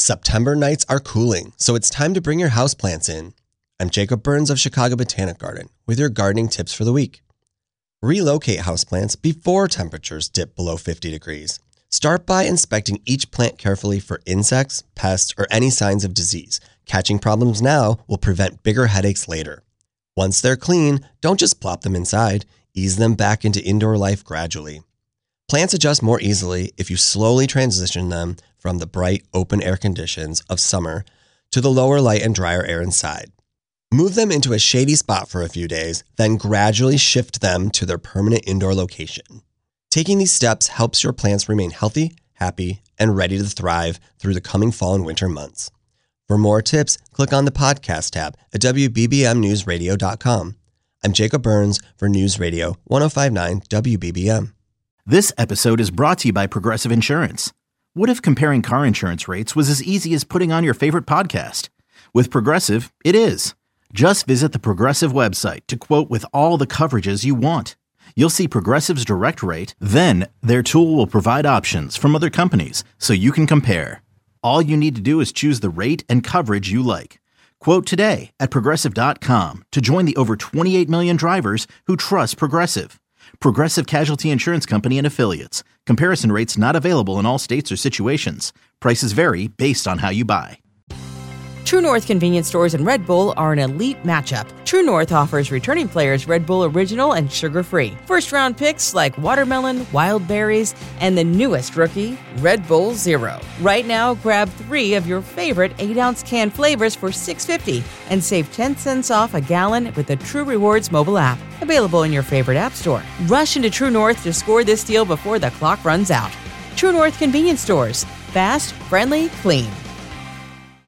September nights are cooling, so it's time to bring your houseplants in. I'm Jacob Burns of Chicago Botanic Garden with your gardening tips for the week. Relocate houseplants before temperatures dip below 50 degrees. Start by inspecting each plant carefully for insects, pests, or any signs of disease. Catching problems now will prevent bigger headaches later. Once they're clean, don't just plop them inside. Ease them back into indoor life gradually. Plants adjust more easily if you slowly transition them from the bright, open air conditions of summer to the lower light and drier air inside. Move them into a shady spot for a few days, then gradually shift them to their permanent indoor location. Taking these steps helps your plants remain healthy, happy, and ready to thrive through the coming fall and winter months. For more tips, click on the podcast tab at WBBMNewsRadio.com. I'm Jacob Burns for News Radio 1059 WBBM. This episode is brought to you by Progressive Insurance. What if comparing car insurance rates was as easy as putting on your favorite podcast? With Progressive, it is. Just visit the Progressive website to quote with all the coverages you want. You'll see Progressive's direct rate, then their tool will provide options from other companies so you can compare. All you need to do is choose the rate and coverage you like. Quote today at Progressive.com to join the over 28 million drivers who trust Progressive. Progressive Casualty Insurance Company and Affiliates. Comparison rates not available in all states or situations. Prices vary based on how you buy. True North convenience stores and Red Bull are an elite matchup. True North offers returning players Red Bull Original and sugar-free. First-round picks like watermelon, wild berries, and the newest rookie, Red Bull Zero. Right now, grab 3 of your favorite 8-ounce can flavors for $6.50 and save 10 cents off a gallon with the True Rewards mobile app. Available in your favorite app store. Rush into True North to score this deal before the clock runs out. True North convenience stores. Fast, friendly, clean.